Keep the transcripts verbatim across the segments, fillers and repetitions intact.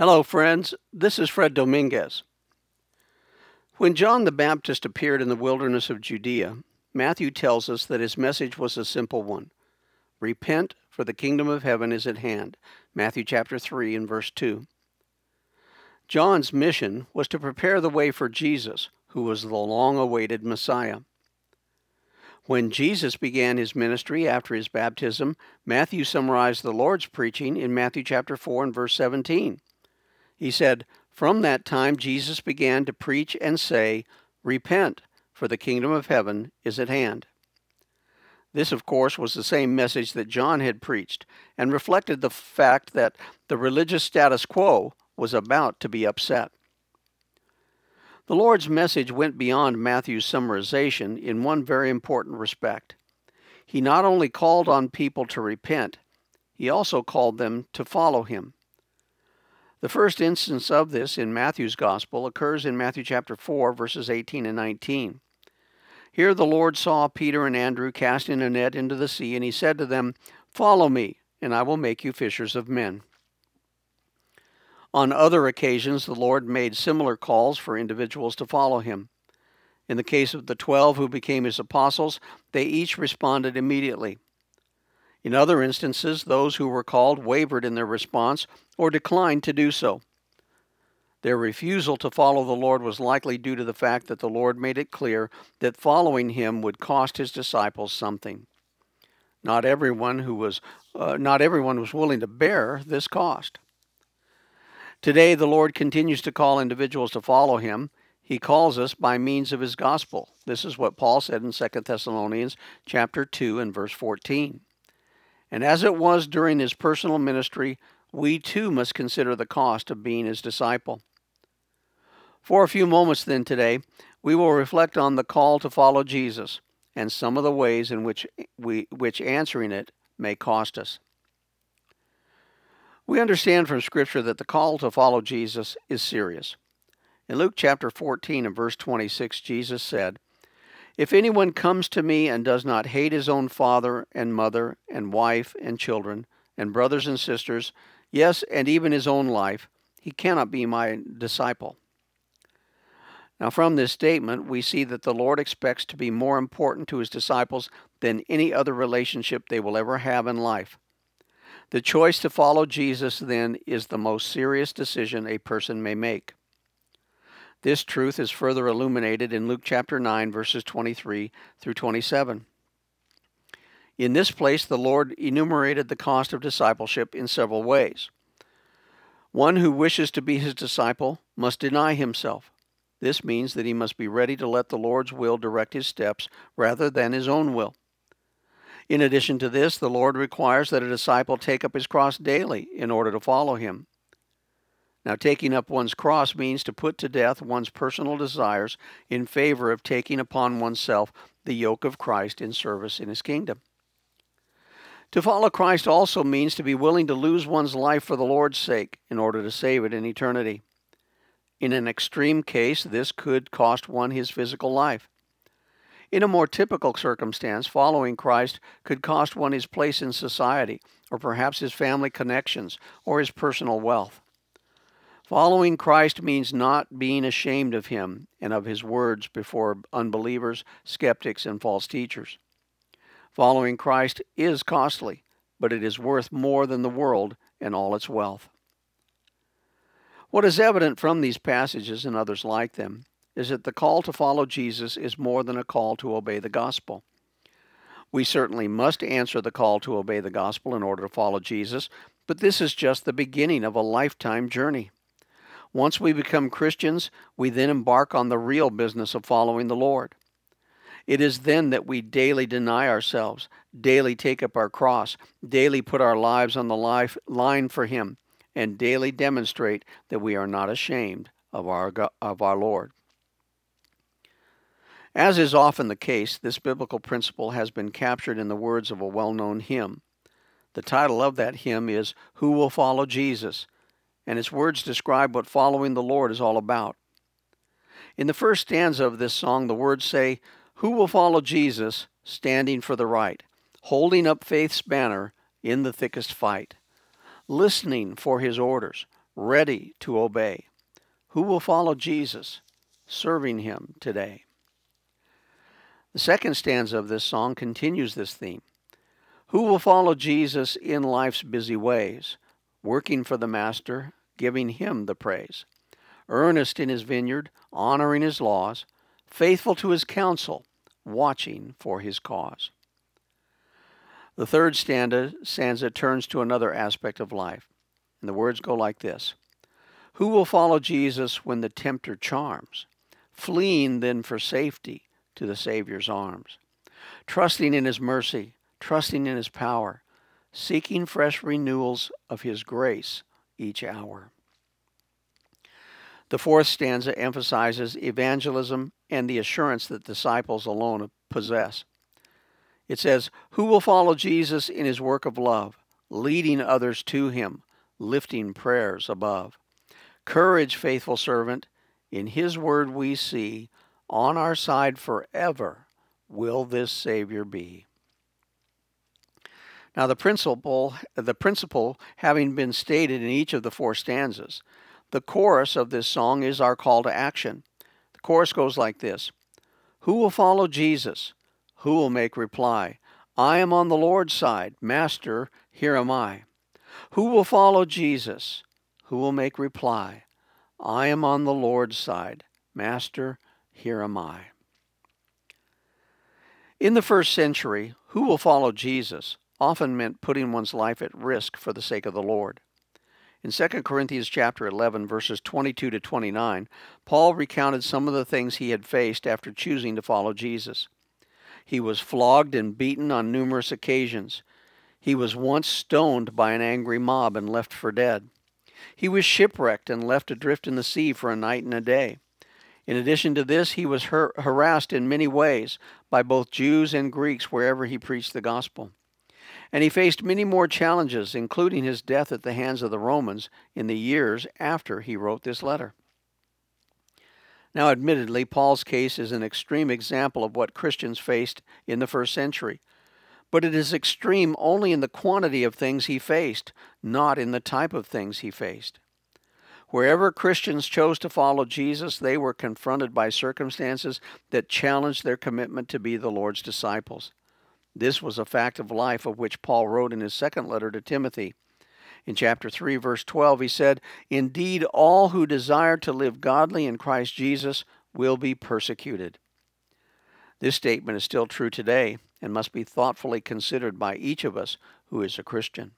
Hello, friends. This is Fred Dominguez. When John the Baptist appeared in the wilderness of Judea, Matthew tells us that his message was a simple one. Repent, for the kingdom of heaven is at hand. Matthew chapter three and verse two. John's mission was to prepare the way for Jesus, who was the long-awaited Messiah. When Jesus began his ministry after his baptism, Matthew summarized the Lord's preaching in Matthew chapter four and verse seventeen. He said, "From that time Jesus began to preach and say, 'Repent, for the kingdom of heaven is at hand.'" This, of course, was the same message that John had preached, and reflected the fact that the religious status quo was about to be upset. The Lord's message went beyond Matthew's summarization in one very important respect. He not only called on people to repent, he also called them to follow him. The first instance of this in Matthew's Gospel occurs in Matthew chapter four, verses eighteen and nineteen. Here the Lord saw Peter and Andrew casting a net into the sea, and he said to them, "Follow me, and I will make you fishers of men." On other occasions, the Lord made similar calls for individuals to follow him. In the case of the twelve who became his apostles, they each responded immediately. In other instances, those who were called wavered in their response or declined to do so. Their refusal to follow the Lord was likely due to the fact that the Lord made it clear that following him would cost his disciples something. Not everyone who was uh, not everyone was willing to bear this cost. Today, the Lord continues to call individuals to follow him. He calls us by means of his gospel. This is what Paul said in Second Thessalonians chapter two and verse fourteen. And as it was during his personal ministry, we too must consider the cost of being his disciple. For a few moments then today, we will reflect on the call to follow Jesus and some of the ways in which we which answering it may cost us. We understand from Scripture that the call to follow Jesus is serious. In Luke chapter fourteen and verse twenty-six, Jesus said, "If anyone comes to me and does not hate his own father and mother and wife and children and brothers and sisters, yes, and even his own life, he cannot be my disciple." Now, from this statement, we see that the Lord expects to be more important to his disciples than any other relationship they will ever have in life. The choice to follow Jesus, then, is the most serious decision a person may make. This truth is further illuminated in Luke chapter nine, verses twenty-three through twenty-seven. In this place, the Lord enumerated the cost of discipleship in several ways. One who wishes to be his disciple must deny himself. This means that he must be ready to let the Lord's will direct his steps rather than his own will. In addition to this, the Lord requires that a disciple take up his cross daily in order to follow him. Now, taking up one's cross means to put to death one's personal desires in favor of taking upon oneself the yoke of Christ in service in his kingdom. To follow Christ also means to be willing to lose one's life for the Lord's sake in order to save it in eternity. In an extreme case, this could cost one his physical life. In a more typical circumstance, following Christ could cost one his place in society, or perhaps his family connections, or his personal wealth. Following Christ means not being ashamed of him and of his words before unbelievers, skeptics, and false teachers. Following Christ is costly, but it is worth more than the world and all its wealth. What is evident from these passages and others like them is that the call to follow Jesus is more than a call to obey the gospel. We certainly must answer the call to obey the gospel in order to follow Jesus, but this is just the beginning of a lifetime journey. Once we become Christians, we then embark on the real business of following the Lord. It is then that we daily deny ourselves, daily take up our cross, daily put our lives on the life line for him, and daily demonstrate that we are not ashamed of our, of our Lord. As is often the case, this biblical principle has been captured in the words of a well-known hymn. The title of that hymn is "Who Will Follow Jesus?" and its words describe what following the Lord is all about. In the first stanza of this song, the words say, "Who will follow Jesus, standing for the right, holding up faith's banner in the thickest fight, listening for his orders, ready to obey. Who will follow Jesus, serving him today? The second stanza of this song continues this theme. Who will follow Jesus in life's busy ways, working for the Master, giving him the praise? Earnest in his vineyard, honoring his laws, faithful to his counsel, watching for his cause. The third stanza, stanza turns to another aspect of life, and the words go like this. Who will follow Jesus when the tempter charms, fleeing then for safety to the Savior's arms, trusting in his mercy, trusting in his power, seeking fresh renewals of his grace each hour. The fourth stanza emphasizes evangelism and the assurance that disciples alone possess. It says, who will follow Jesus in his work of love, leading others to him, lifting prayers above? Courage, faithful servant, in his word we see, on our side forever will this Savior be. Now the principle, the principle having been stated in each of the four stanzas, the chorus of this song is our call to action. The chorus goes like this. Who will follow Jesus? Who will make reply? I am on the Lord's side. Master, here am I. Who will follow Jesus? Who will make reply? I am on the Lord's side. Master, here am I. In the first century, who will follow Jesus often meant putting one's life at risk for the sake of the Lord. In Second Corinthians chapter eleven, verses twenty-two to twenty-nine, Paul recounted some of the things he had faced after choosing to follow Jesus. He was flogged and beaten on numerous occasions. He was once stoned by an angry mob and left for dead. He was shipwrecked and left adrift in the sea for a night and a day. In addition to this, he was har- harassed in many ways by both Jews and Greeks wherever he preached the gospel. And he faced many more challenges, including his death at the hands of the Romans in the years after he wrote this letter. Now, admittedly, Paul's case is an extreme example of what Christians faced in the first century, but it is extreme only in the quantity of things he faced, not in the type of things he faced. Wherever Christians chose to follow Jesus, they were confronted by circumstances that challenged their commitment to be the Lord's disciples. This was a fact of life of which Paul wrote in his second letter to Timothy. In chapter three, verse twelve, he said, Indeed, all who desire to live godly in Christ Jesus will be persecuted. This statement is still true today and must be thoughtfully considered by each of us who is a Christian.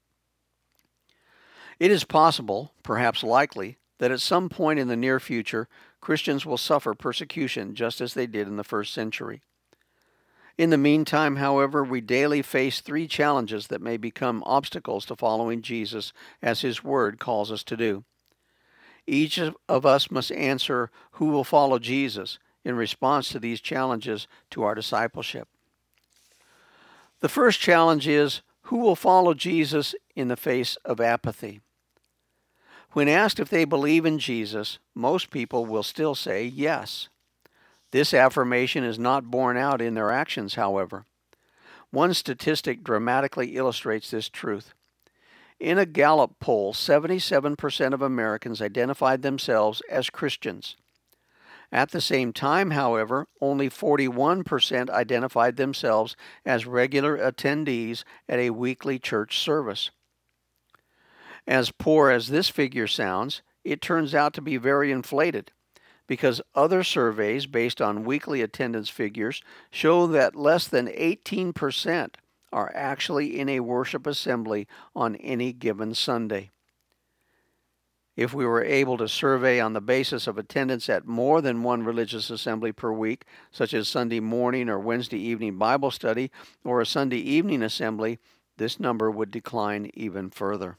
It is possible, perhaps likely, that at some point in the near future, Christians will suffer persecution just as they did in the first century. In the meantime, however, we daily face three challenges that may become obstacles to following Jesus as his word calls us to do. Each of us must answer who will follow Jesus in response to these challenges to our discipleship. The first challenge is who will follow Jesus in the face of apathy. When asked if they believe in Jesus, most people will still say yes. This affirmation is not borne out in their actions, however. One statistic dramatically illustrates this truth. In a Gallup poll, seventy-seven percent of Americans identified themselves as Christians. At the same time, however, only forty-one percent identified themselves as regular attendees at a weekly church service. As poor as this figure sounds, it turns out to be very inflated, because other surveys based on weekly attendance figures show that less than eighteen percent are actually in a worship assembly on any given Sunday. If we were able to survey on the basis of attendance at more than one religious assembly per week, such as Sunday morning or Wednesday evening Bible study or a Sunday evening assembly, this number would decline even further.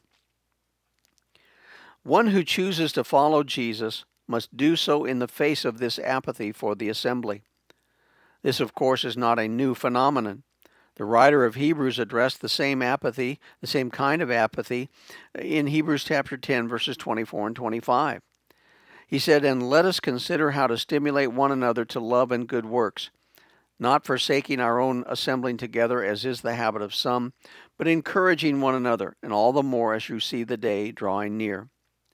One who chooses to follow Jesus must do so in the face of this apathy for the assembly. This, of course, is not a new phenomenon. The writer of Hebrews addressed the same apathy, the same kind of apathy, in Hebrews chapter ten, verses twenty-four and twenty-five. He said, And let us consider how to stimulate one another to love and good works, not forsaking our own assembling together, as is the habit of some, but encouraging one another, and all the more as you see the day drawing near.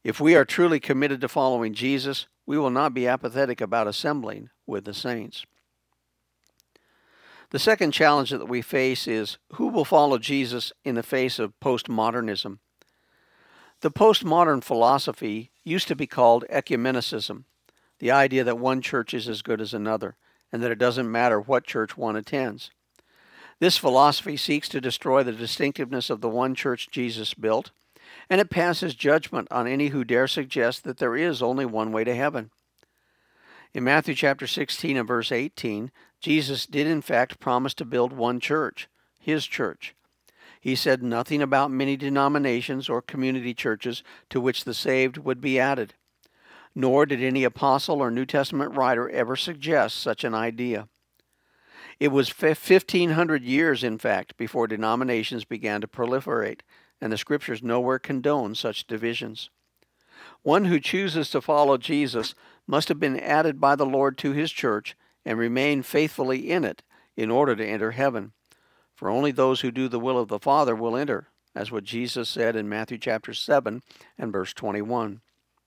If we are truly committed to following Jesus, we will not be apathetic about assembling with the saints. The second challenge that we face is who will follow Jesus in the face of postmodernism. The postmodern philosophy used to be called ecumenicism, the idea that one church is as good as another, and that it doesn't matter what church one attends. This philosophy seeks to destroy the distinctiveness of the one church Jesus built, and it passes judgment on any who dare suggest that there is only one way to heaven. In Matthew chapter sixteen and verse eighteen, Jesus did in fact promise to build one church, his church. He said nothing about many denominations or community churches to which the saved would be added. Nor did any apostle or New Testament writer ever suggest such an idea. It was fifteen hundred years, in fact, before denominations began to proliferate, and the Scriptures nowhere condone such divisions. One who chooses to follow Jesus must have been added by the Lord to his church and remain faithfully in it in order to enter heaven. For only those who do the will of the Father will enter, as what Jesus said in Matthew chapter seven and verse twenty-one.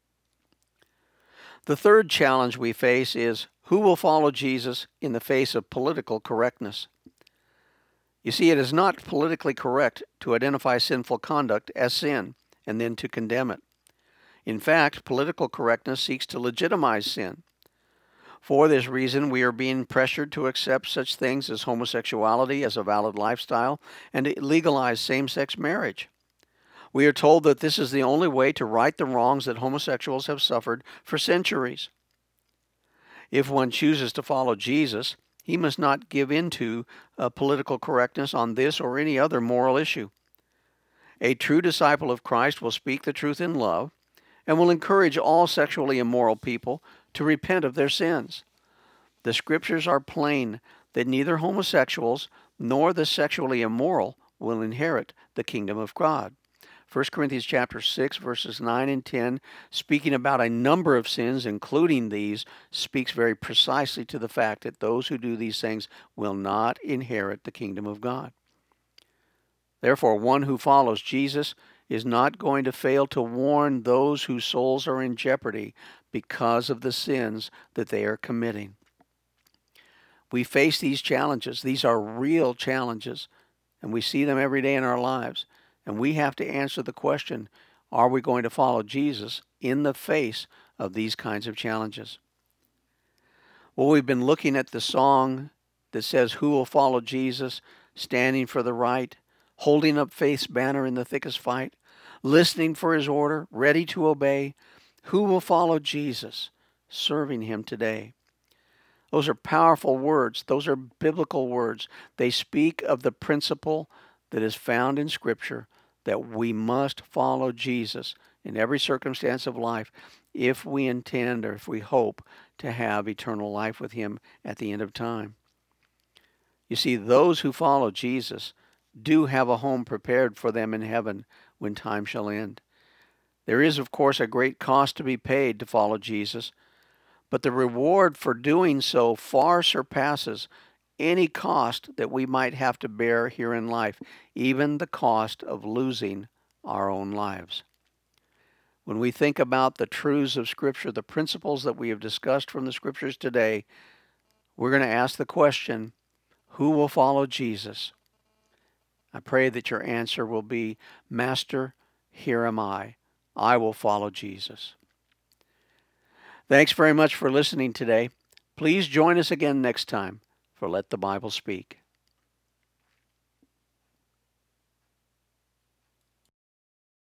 The third challenge we face is who will follow Jesus in the face of political correctness. You see, it is not politically correct to identify sinful conduct as sin and then to condemn it. In fact, political correctness seeks to legitimize sin. For this reason, we are being pressured to accept such things as homosexuality as a valid lifestyle and to legalize same-sex marriage. We are told that this is the only way to right the wrongs that homosexuals have suffered for centuries. If one chooses to follow Jesus, he must not give in to uh, political correctness on this or any other moral issue. A true disciple of Christ will speak the truth in love and will encourage all sexually immoral people to repent of their sins. The Scriptures are plain that neither homosexuals nor the sexually immoral will inherit the kingdom of God. First Corinthians chapter six, verses nine and ten, speaking about a number of sins, including these, speaks very precisely to the fact that those who do these things will not inherit the kingdom of God. Therefore, one who follows Jesus is not going to fail to warn those whose souls are in jeopardy because of the sins that they are committing. We face these challenges. These are real challenges, and we see them every day in our lives. And we have to answer the question, are we going to follow Jesus in the face of these kinds of challenges? Well, we've been looking at the song that says, who will follow Jesus, standing for the right, holding up faith's banner in the thickest fight, listening for his order, ready to obey. Who will follow Jesus, serving him today? Those are powerful words. Those are biblical words. They speak of the principle that is found in Scripture that we must follow Jesus in every circumstance of life if we intend or if we hope to have eternal life with him at the end of time. You see, those who follow Jesus do have a home prepared for them in heaven when time shall end. There is, of course, a great cost to be paid to follow Jesus, but the reward for doing so far surpasses any cost that we might have to bear here in life, even the cost of losing our own lives. When we think about the truths of Scripture, the principles that we have discussed from the Scriptures today, we're going to ask the question, who will follow Jesus? I pray that your answer will be, Master, here am I. I will follow Jesus. Thanks very much for listening today. Please join us again next time for Let the Bible Speak.